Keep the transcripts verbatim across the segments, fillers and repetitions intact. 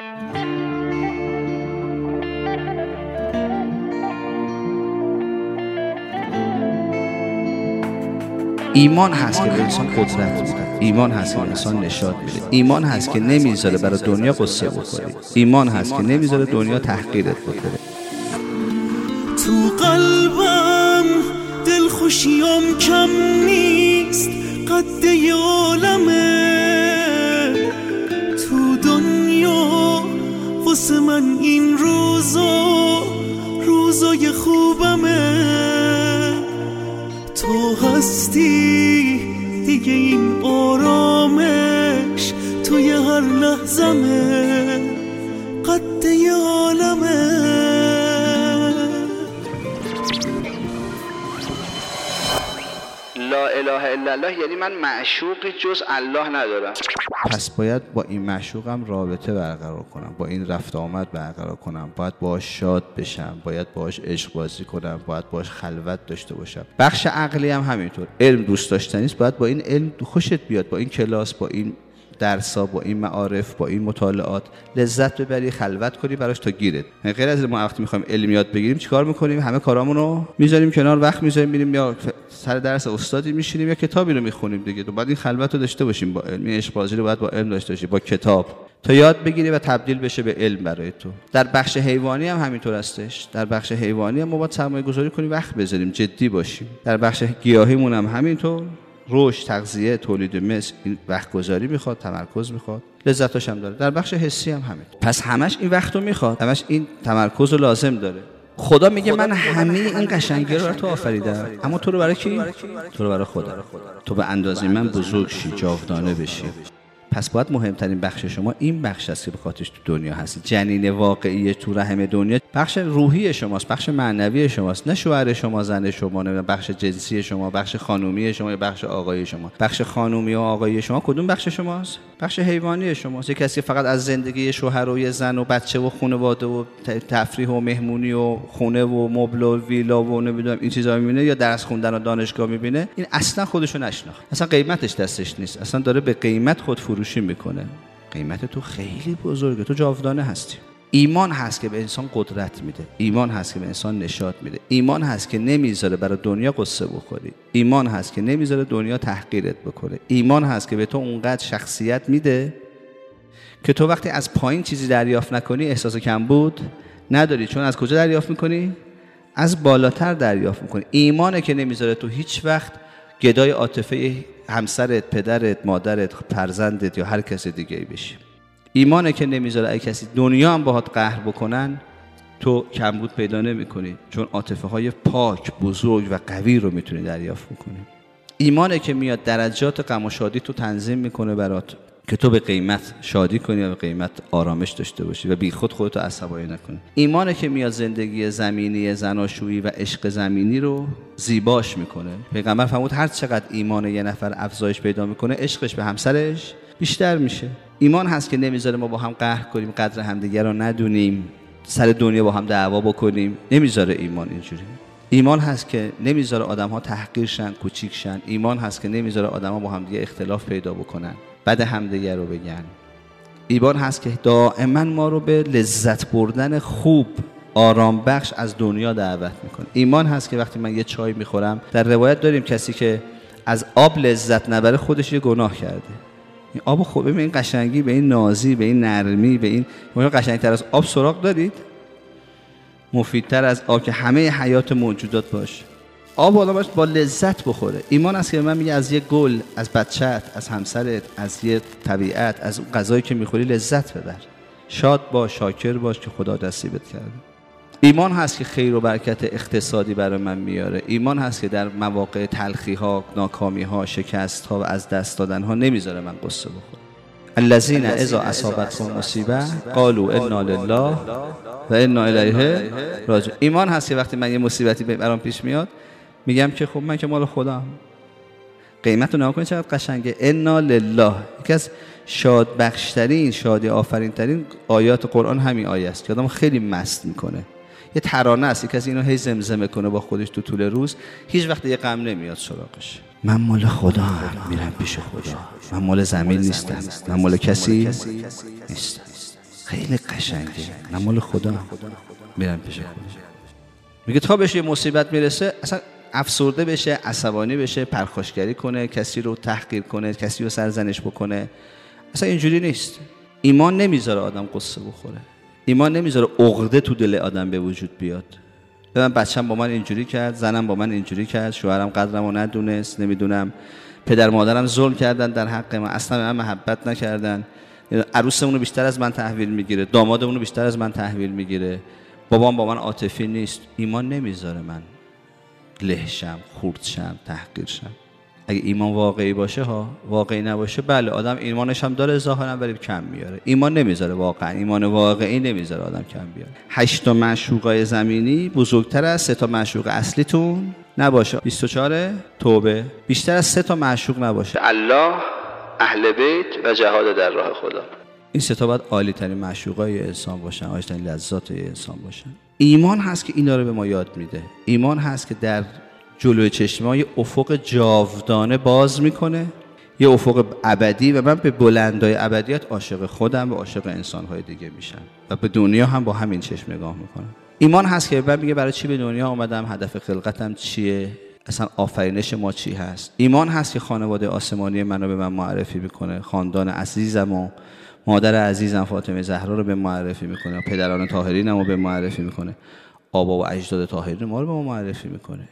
ایمان هست که به انسان قدرت میده. ایمان هست که به انسان نشاط میده. ایمان هست که نمیذاره برای دنیا قصه بخوری. ایمان هست که نمیذاره دنیا تحقیرت بکنه. تو قلبم دلخوشیام کم نیست، قد یه عالمه تو دنیا، واسه من این روزا روزای خوبمه. تو هستی دیگه، این آرامش توی هر لحظمه، قد یه عالمه. لا اله الا الله یعنی من معشوقی جز الله ندارم. پس باید با این معشوقم رابطه برقرار کنم، با این رفت آمد برقرار کنم، باید باهاش شاد بشم، باید باهاش عشق بازی کنم، باید باهاش خلوت داشته باشم. بخش عقلی هم همینطور. علم دوست داشتنی است، باید با این علم خوشت بیاد، با این کلاس، با این درسا، با این معارف، با این مطالعات لذت ببری، خلوت کنی براش تا گیرت. غیر از ما وقتی میخوایم علم یاد بگیریم چیکار میکنیم؟ همه کارامون رو میذاریم کنار، وقت میذاریم میریم یا سر درس استادی میشینیم یا کتابی رو میخونیم دیگه. تو باید این خلوت رو داشته باشیم با علم. این عشق بازی رو باید با علم داشته باشی، با کتاب، تا یاد بگیری و تبدیل بشه به علم برای تو. در بخش حیوانی هم همینطور هستش. در بخش حیوانی هم ما باید سرمایه گذاری کنیم، وقت بذاریم، جدی باشیم. در بخش گیاهیمون هم همینطور. رشد، تغذیه، تولید مثل این وقت گذاری میخواد، تمرکز میخواد، لذتاش هم داره. در بخش حسی هم همین. پس همش این وقت رو میخواد، همش این تمرکز رو لازم داره. خدا میگه خدا من همه این قشنگی رو برای تو آفریدم، اما تو رو برای کی؟ تو رو برای خدا. تو به اندازه من بزرگ شی، جاودانه بشی. پس باید مهمترین بخش شما این بخش است که به خاطرش تو دنیا هستی. جنین واقعی تو رحم دنیا بخش روحی شماست، بخش معنوی شماست، نه شوهر شما، زن شما، نه بخش جنسی شما، بخش خانومی شما یا بخش آقایی شما. بخش خانومی و آقایی شما کدوم بخش شماست؟ بخش حیوانی شماست. یک کسی فقط از زندگی شوهر و زن و بچه و خانواده و تفریح و مهمونی و خونه و مبل و ویلا و نمیدونم این چیزا میبینه یا درس خوندن و دانشگاه میبینه، این اصلا خودشو نشناخت، اصلا قیمتش دستش نیست، اصلا داره به قیمت خود فروشی میکنه. قیمت تو خیلی بزرگه، تو جاودانه هستی. ایمان هست که به انسان قدرت میده. ایمان هست که به انسان نشاط میده. ایمان هست که نمیذاره برای دنیا قصه بخوری. ایمان هست که نمیذاره دنیا تحقیرت بکنه. ایمان هست که به تو اونقدر شخصیت میده که تو وقتی از پایین چیزی دریافت نکنی احساس کمبود نداری. چون از کجا دریافت میکنی؟ از بالاتر دریافت میکنی. ایمانه که نمیذاره تو هیچ وقت گدای عاطفه همسرت، پدرت، مادرت، فرزندت یا هر کس دیگه ای بشی. ایمانه که نمیذاره اگه کسی دنیا هم باهات قهر بکنن تو کمبود پیدا نمی‌کنی، چون عاطفه های پاک، بزرگ و قوی رو میتونی دریافت بکنی. ایمانه که میاد درجات غم و شادی تو تنظیم میکنه برات که تو به قیمت شادی کنی و به قیمت آرامش داشته باشی و بی خود خودتو عصبانی نکنی. ایمانه که میاد زندگی زمینی، زناشویی و عشق زمینی رو زیباش میکنه. پیغمبر فرمود هر چقدر ایمان یه نفر افزایش پیدا میکنه عشقش به همسرش بیشتر میشه. ایمان هست که نمیذاره ما با هم قهر کنیم، قدر همدیگه رو ندونیم، سر دنیا با هم دعوا بکنیم. نمیذاره ایمان اینجوری. ایمان هست که نمیذاره آدم‌ها تحقیر شن، کوچیک شن. ایمان هست که نمیذاره آدم‌ها با هم دیگه اختلاف پیدا بکنن، بد همدیگه رو بگن. ایمان هست که دائما ما رو به لذت بردن خوب، آرام بخش از دنیا دعوت میکنه. ایمان هست که وقتی من یه چای میخورم، در روایت داریم کسی که از آب لذت نبره خودش یه گناه کرده. این آب خوبه، به این قشنگی، به این نازی، به این نرمی، به این قشنگتر از آب سراغ دارید؟ مفیدتر از آب که همه حیات موجودات باشه. آب آدم باشه با لذت بخوره. ایمان است که من میگه از یه گل، از بچت، از همسرت، از یه طبیعت، از اون غذایی که میخوری لذت ببر. شاد باش، شاکر باش که خدا نصیبت کرده. ایمان هست که خیر و برکت اقتصادی برای من میاره. ایمان هست که در مواقع تلخی ها، ناکامی ها، شکست ها و از دست دادن ها نمیذاره من قصه بخورم. الذین اذا اصابتهم مصیبه قالوا انا لله و انا الیه راجعون. ایمان هست که وقتی من یه مصیبتی برام پیش میاد میگم که خب من که مال خودم. قیمت رو نگاه کنید چقدر قشنگه. انا لله. یکی از شاد بخشترین، شادی آفرین ترین آیات قرآن همین آیه است که آدم خیلی مست میکنه. یه ترانه است، یکی از اینو هی زمزمه کنه با خودش تو طول روز، هیچ وقت یه غم نمیاد سراغش. من مال خدا هم میرم پیش خدا. من مال زمین نیستم، من مال کسی نیستم. خیلی قشنگه، نه مال خدا. میرم پیش خدا. میگه تا بهش یه مصیبت میرسه اصلا افسرده بشه، عصبانی بشه، پرخاشگری کنه، کسی رو تحقیر کنه، کسی رو سرزنش بکنه. اصلا اینجوری نیست. ایمان نمیذاره آدم قصه بخوره. ایمان نمیذاره عقده تو دل آدم به وجود بیاد. من بچه‌م با من اینجوری کرد، زنم با من اینجوری کرد، شوهرم قدرمو ندونست، نمیدونم پدر مادرم ظلم کردن در حق من، اصلا به من محبت نکردن، عروسمون رو بیشتر از من تحویل میگیره، دامادمون رو بیشتر از من تحویل میگیره، بابام با من عاطفی نیست. ایمان نمیذاره من لهشم، خردشم، تحقیرشم. اگه ایمان واقعی باشه ها، واقعی نباشه بله آدم ایمانش هم داره ظاهرا ولی کم میاره. ایمان نمیذاره، واقعا ایمان واقعی نمیذاره آدم کم بیاره. هشت تا معشوقای زمینی بزرگتر از سه تا معشوق اصلیتون نباشه. بیست و چهار توبه. بیشتر از سه تا معشوق نباشه. الله، اهل بیت و جهاد در راه خدا. این سه تا باید عالی ترین معشوقای انسان باشن، عالی ترین لذات انسان باشن. ایمان هست که اینا رو به ما یاد میده. ایمان هست که در جلوی چشم ما یه افق جاودانه باز میکنه، یه افق ابدی، و من به بلندای ابدیت عاشق خودم و عاشق انسان‌های دیگه میشم و به دنیا هم با همین چشم نگاه میکنم. ایمان هست که من میگه برای چی به دنیا اومدم، هدف خلقتم چیه، اصلا آفرینش ما چی هست. ایمان هست که خانواده آسمانی منو به من معرفی میکنه، خاندان عزیزم و مادر عزیزم فاطمه زهرا رو به معرفی میکنه، پدران طاهرینم رو به معرفی میکنه، آبا و اجداد طاهرین ما رو به ما معرفی میکنه.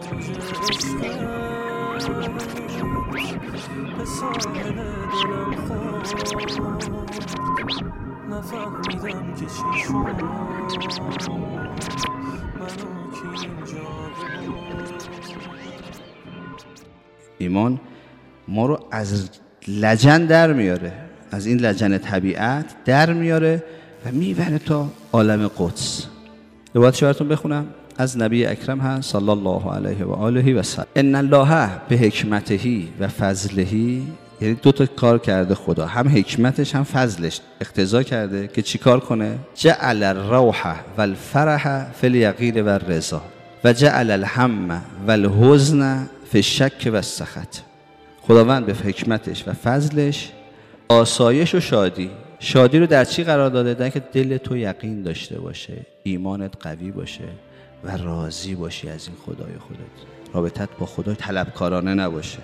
ایمان ما رو از لجن در میاره، از این لجن طبیعت در میاره و میبره تا عالم قدس. روایتش براتون بخونم از نبی اکرم هست صلی الله علیه و آله و سلم. ان الله به حکمته و فضله، یعنی دو تا کار کرده خدا، هم حکمتش هم فضلش اقتضا کرده که چی کار کنه؟ جعل الروح والفرح فی الیقین والرضا و جعل الهم والحزن فی الشک والسخط. خداوند به حکمتش و فضلش آسایش و شادی، شادی رو در چی قرار داده؟ در که دل تو یقین داشته باشه، ایمانت قوی باشه و راضی باشی از این خدای خودت، رابطت با خدا طلبکارانه نباشه،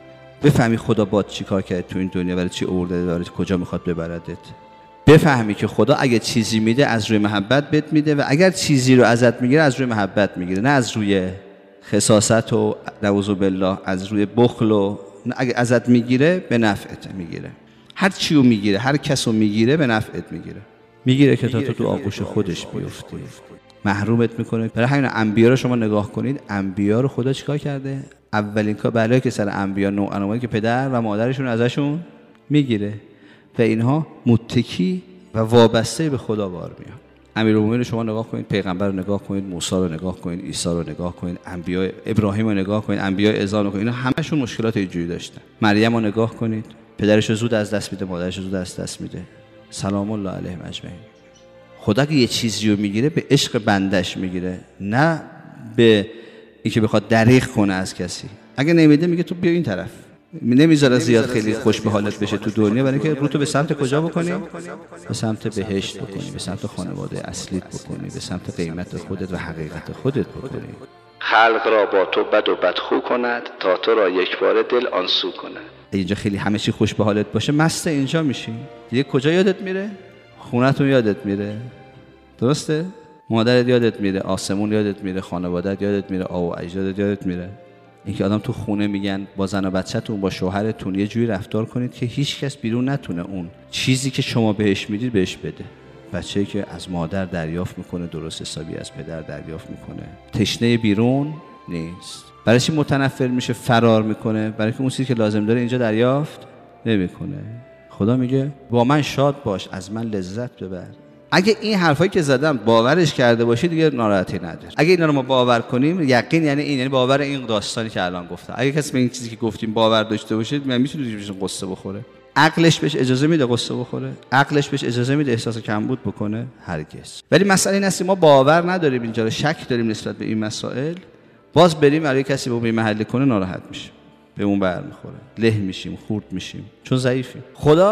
بفهمی خدا باید چی کار کرد تو این دنیا، برای چی آورده، برای کجا میخواد ببردت. بفهمی که خدا اگه چیزی میده از روی محبت بهت میده و اگر چیزی رو ازت میگیره از روی محبت میگیره، نه از روی خساست و نعوذ بالله از روی بخل، و اگه ازت میگیره به نفعت میگیره. هر چی رو میگیره، هر کس رو میگیره به نفعت میگیره، میگیره که تا تو تو آغوش خودش بیفتی، محرومت میکنه. برای همین انبیا رو شما نگاه کنید، انبیا رو خدا چیکار کرده؟ اولین کار بلایی که سر انبیا نوع اومد که پدر و مادرشون ازشون میگیره و اینها متکی و وابسته به خدا بار میان. امیرالمومنین رو شما نگاه کنید، پیغمبر رو نگاه کنید، موسی رو نگاه کنید، عیسی رو نگاه کنید، انبیا ابراهیم رو نگاه کنید، انبیا اذان رو کنید، اینا همشون مشکلات اینجوری داشتن. مریم رو نگاه کنید، پدرش رو زود از دست میده، مادرش رو زود از دست میده، سلام الله علیهم اجمعین. خدا که یه چیزی رو میگیره به عشق بندش میگیره، نه به اینکه بخواد دریغ کنه از کسی. اگه نمیده میگه تو بیا این طرف، نمیذاره زیاد خیلی خوش به حالت بشه تو دنیا، برای اینکه رو تو به سمت کجا بکنی؟ به سمت بهشت بکنی، به سمت خانواده اصلیت بکنی، به سمت قیمت خودت و حقیقت خودت بکنی. خلق را با تو بد و بدخو کند تا تو را یک بار دل آنسو کند. اینجا خیلی همه چی خوش به حالت باشه، مست اینجا میشی. دیگه کجا یادت میره؟ خونتون یادت میره، درسته؟ مادرت یادت میره، آسمون یادت میره، خانواده‌ات یادت میره، آب و اجدادت یادت میره. اینکه آدم تو خونه میگن با زن و بچه‌تون، با شوهرتون یه جوری رفتار کنید که هیچ کس بیرون نتونه اون چیزی که شما بهش میدید بهش بده. بچه‌ای که از مادر دریافت میکنه درست حسابی از پدر دریافت میکنه، تشنه بیرون نیست. برای چی متنفر میشه، فرار میکنه؟ برای که اون چیزی که لازم داره اینجا دریافت نمیکنه. خدا میگه با من شاد باش، از من لذت ببر. اگه این حرفایی که زدم باورش کرده باشی دیگه ناراحتی نداره. اگه اینا رو ما باور کنیم، یقین یعنی این، یعنی باور این داستانی که الان گفتم. اگه کسی به این چیزی که گفتیم باور داشته باشه، من میتونه قصه بخوره. عقلش بهش اجازه میده قصه بخوره؟ عقلش بهش اجازه میده احساس کمبود بکنه؟ هرگز. ولی مسئله این است ما باور نداریم اینجا رو، شک داریم نسبت به این مسائل، باز بریم برای کسی به اون محل کنه ناراحت میشه، به اون برمیخوره، له میشیم، خورد میشیم، چون ضعیفیم. خدا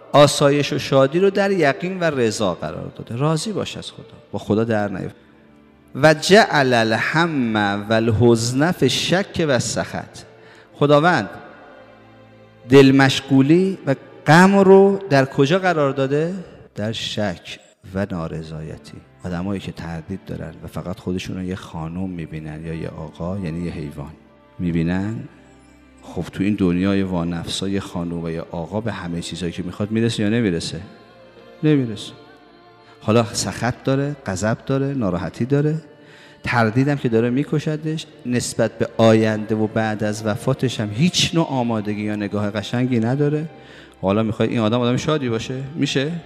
آسایش و شادی رو در یقین و رضا قرار داده. راضی باش از خدا، با خدا در نیفت. و جعل الهم و الحزن فی الشک و السخط. خداوند دل مشغولی و غم رو در کجا قرار داده؟ در شک و نارضایتی. آدمایی که تردید دارن و فقط خودشون رو یه خانم میبینن یا یه آقا، یعنی یه حیوان میبینن، خب تو این دنیای وانفسا یه خانم و یه آقا به همه چیزایی که میخواد میرسه یا نمیرسه؟ نمیرسه. حالا سخط داره، غضب داره، ناراحتی داره، تردیدم که داره میکشدش، نسبت به آینده و بعد از وفاتش هم هیچ نوع آمادگی یا نگاه قشنگی نداره. حالا میخواد این آدم آدم شادی باشه؟ میشه؟ نه.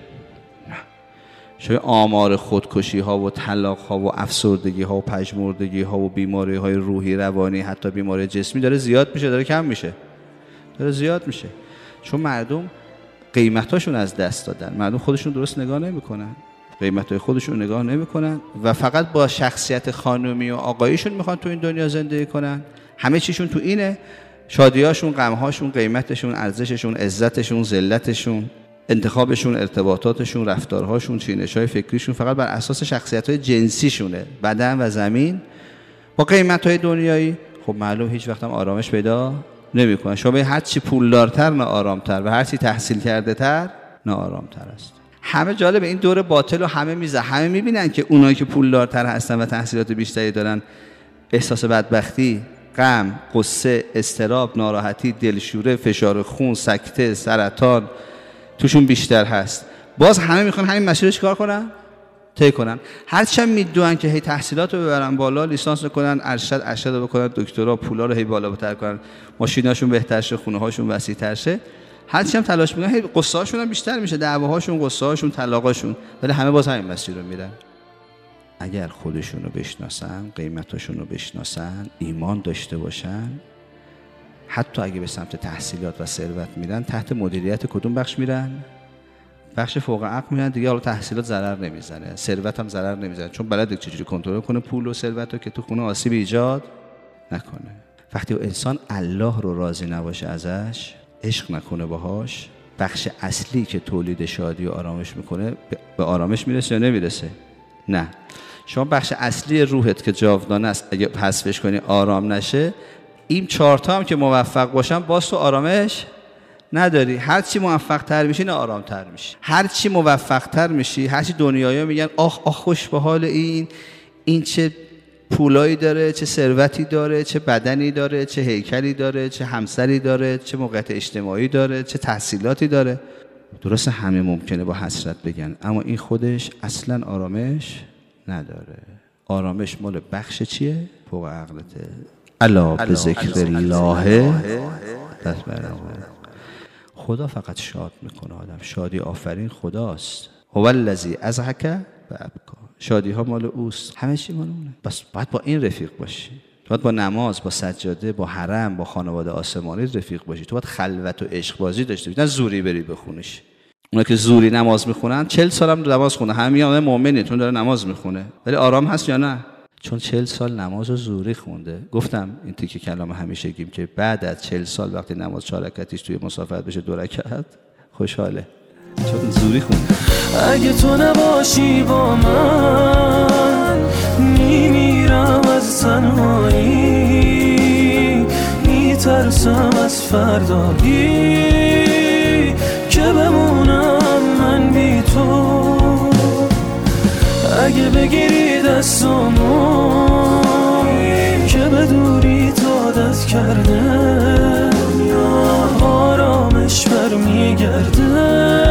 شاید آمار خودکشی ها و طلاق ها و افسردگی ها و پژمردگی ها و بیماری های روحی روانی، حتی بیماری جسمی داره زیاد میشه، داره کم میشه؟ داره زیاد میشه. چون مردم قیمتاشون از دست دادن، مردم خودشون درست نگاه نمیکنن، قیمتای خودشون نگاه نمیکنن و فقط با شخصیت خانومی و آقاییشون میخوان تو این دنیا زندگی کنن. همه چیشون تو اینه، شادیاشون، غمهاشون، قیمتشون، ارزششون، عزتشون، ذلتشون، انتخابشون، ارتباطاتشون، رفتارهاشون، چینش‌های فکریشون فقط بر اساس شخصیت‌های جنسیشونه، بدن و زمین با قیمت‌های دنیایی. خب معلوم هیچ وقت هم آرامش پیدا نمی‌کنن. شما هر چی پولدارتر نه آرام‌تر و هر چی تحصیل کرده‌تر نه آرام‌تر است. همه جالب این دور باطل رو همه میزه، همه میبینن که اونایی که پولدارتر هستن و تحصیلات بیشتری دارن احساس بدبختی، غم، غصه، اضطراب، ناراحتی، دلشوره، فشار خون، سکته، سرطان توشون بیشتر هست. باز همه میخوان همین مسیر رو چیکار کنن؟ طی کنن. هرچند میدونن که هی تحصیلات رو ببرن بالا، لیسانس بکنن، ارشد ارشد بکنن، دکترا، پولا رو هی بالا بتر کنن، ماشیناشون بهتر شه، خونه هاشون وسیع‌تر شه، هرچند تلاش میکنن، هی قصه هاشون هم بیشتر میشه، دعواهاشون، قصه هاشون، طلاقاشون، ولی همه باز همین مسیر رو میرن. اگر خودشون رو بشناسن، قیمتاشون رو بشناسن، ایمان داشته باشن، حتی اگه به سمت تحصیلات و ثروت میرن، تحت مدیریت کدوم بخش میرن؟ بخش فوق عقل میرن دیگه. حالا تحصیلات ضرر نمیزنه، ثروت هم ضرر نمیزنه، چون بلده چجوری کنترل کنه پول و ثروت رو که تو خونه آسیب ایجاد نکنه. وقتی انسان الله رو راضی نباشه ازش، عشق نکنه باهاش، بخش اصلی که تولید شادی و آرامش میکنه به آرامش میرسه یا نمیرسه؟ نه. شما بخش اصلی روحت که جاودانه است اگه حذفش کنی آرام نشه، این چهار تا هم که موفق باشن باز تو آرامش نداری. هر چی موفق تر میشی نه آرام تر میشی. هر چی موفق تر میشی، هر چی دنیایی میگن آخ آخ خوش به حال این این چه پولایی داره، چه ثروتی داره، چه بدنی داره، چه هیکلی داره، چه همسری داره، چه موقعیت اجتماعی داره، چه تحصیلاتی داره. درسته همه ممکنه با حسرت بگن، اما این خودش اصلا آرامش نداره. آرامش مال بخش چیه؟ فوق عقلته. الا به ذکر الله تطمئن. خدا فقط شاد میکنه آدم. شادی آفرین خداست. هو الذی اضحک و ابکی. شادی ها مال اوست، همه چی مال اونه. بس باید با این رفیق باشی. تو باید با نماز، با سجاده، با حرم، با خانواده آسمانی رفیق باشی. تو باید خلوت و عشق بازی داشته باشی، نه زوری بری بخونیش. اونا که زوری نماز میخونن، چهل سال هم نماز خونه، همین آدم مؤمنه، چون داره نماز میخونه، ولی آرام هست یا نه؟ چون چهل سال نماز رو زوری خونده. گفتم این تیکه کلام همیشه گیم که بعد از چهل سال وقتی نماز چهار رکعتیش توی مسافرت بشه دو رکعت، خوشحاله، چون زوری خونده. اگه تو نباشی با من، میمیرم از تنهایی، میترسم از فردایی که بمونم من بی تو. اگه بگیری دستامو که به دوری عادت کرده، آرامش برمیگرده.